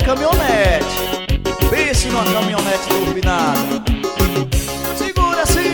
caminhonete. Pense numa caminhonete turbinada. Segura assim.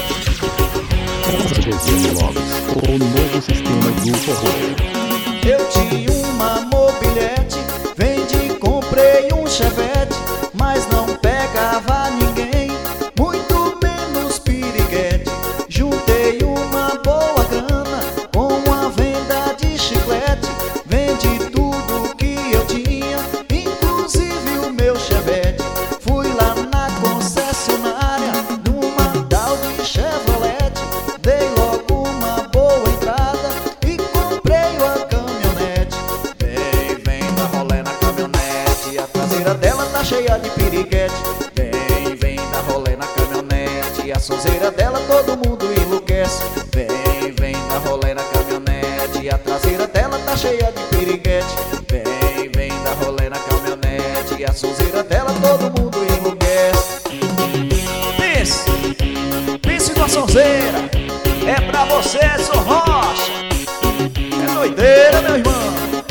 O novo sistema do forró. Eu tinha uma mobilete, vendi, comprei um chevette, mas não pegava ninguém, muito menos piriguete. Juntei uma boa grana com a venda de chiclete, vendi tudo que eu tinha, inclusive o meu chevette. Fui lá na concessionária, numa tal de Chevrolet, dei logo uma boa entrada e comprei a caminhonete. Vem dar rolê na caminhonete, a traseira dela tá cheia de piriguete. Vem dar rolê na caminhonete, a sonzeira dela todo mundo enlouquece. Vem dar rolê na caminhonete, a traseira dela tá cheia de piriguete. Vem dar rolê na caminhonete, a sonzeira dela todo mundo enlouquece. Pense com a sonzeira, é pra você, Edson Rocha. É doideira, meu irmão.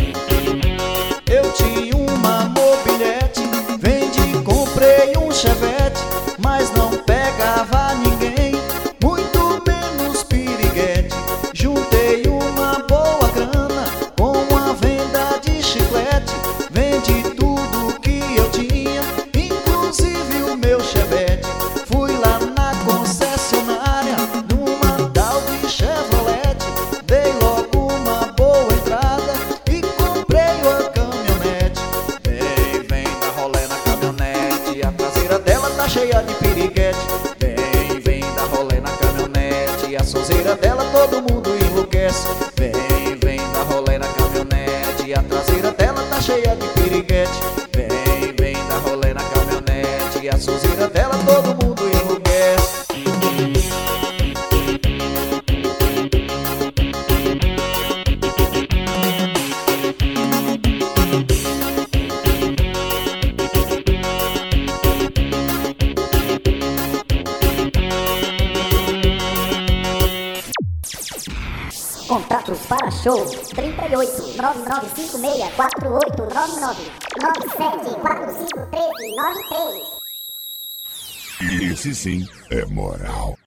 Eu tinha uma mobilete, vendi, comprei um chevette, mas não pegava ninguém, muito menos piriguete. Juntei uma boa grana com a venda de chiclete, vendi tudo que eu tinha, inclusive o meu chevette. Fui lá na concessionária, numa tal de Chevrolet, dei logo uma boa entrada e comprei a caminhonete. Vem dar rolê na caminhonete, a traseira dela tá cheia de piriguete. Vem dar rolê na caminhonete, a sonzeira dela todo mundo enlouquece. Vem dar rolê na caminhonete, a traseira dela tá cheia de piriguete. Vem dar rolê na caminhonete, a sonzeira dela todo mundo enlouquece. Contatos para show 38 9956 4899 97451393. Esse sim é moral.